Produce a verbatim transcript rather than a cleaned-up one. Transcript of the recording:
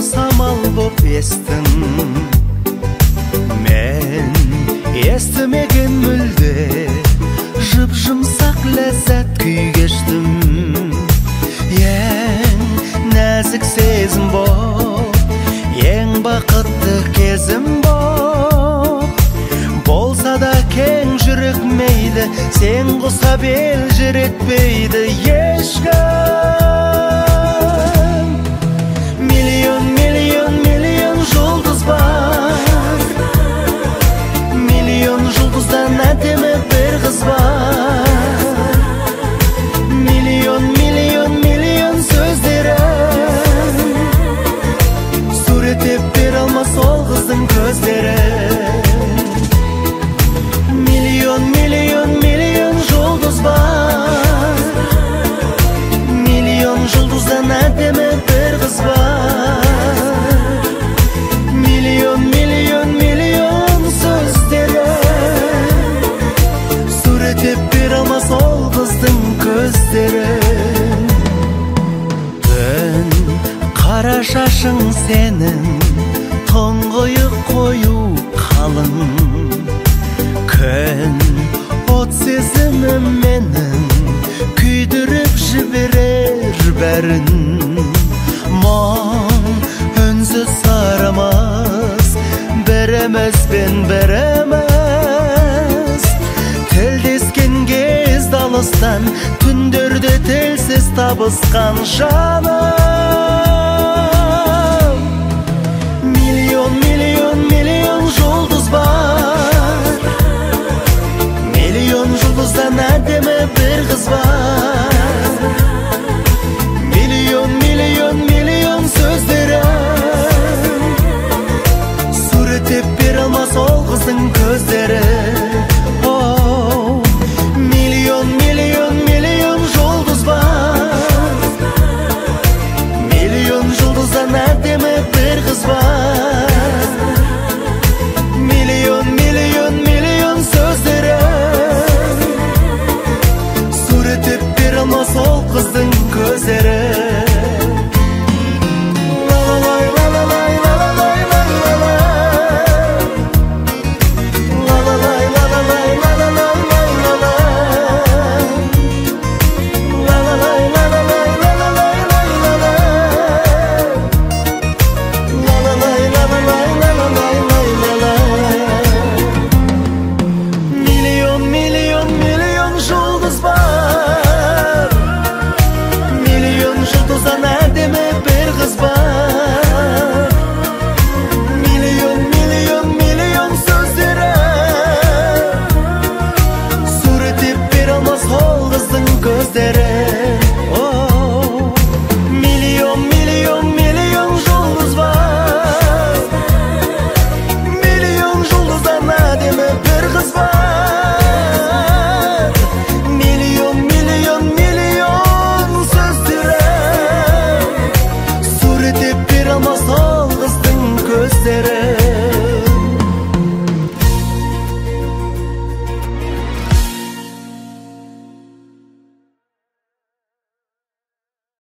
самал боп естің. Мен естімеген мүлде жып-жұмсақ ләззат күй кештім. Ең нәзік сезім боп, ең бақытты кезім боп. Болса да кең жүрек мейлі, сен құсап ел жүретпейді ешкім. Миллион, миллион, миллион жұлдыз бар, миллион жұлдыздан әдемі бір қыз бар. Миллион, миллион, миллион сөздері суреттеп бере алмас ол қыздың көздері. Миллион, миллион, миллион жұлдыз бар, миллион жұлдыздан әдемі бір қыз бар. Миллион, миллион, миллион сөздері суреттеп бере алмас ол қыздың көздері. Түн қара шашың сенің, тұңғиық қою қалың. Күн от сезімім менің, күйдіріп жіберер бәрін. Мұң үнсіз сарымыз, бірімізбен біріміз. Тілдескен кез алыстан, түндерде тілсіз табысқан жаным.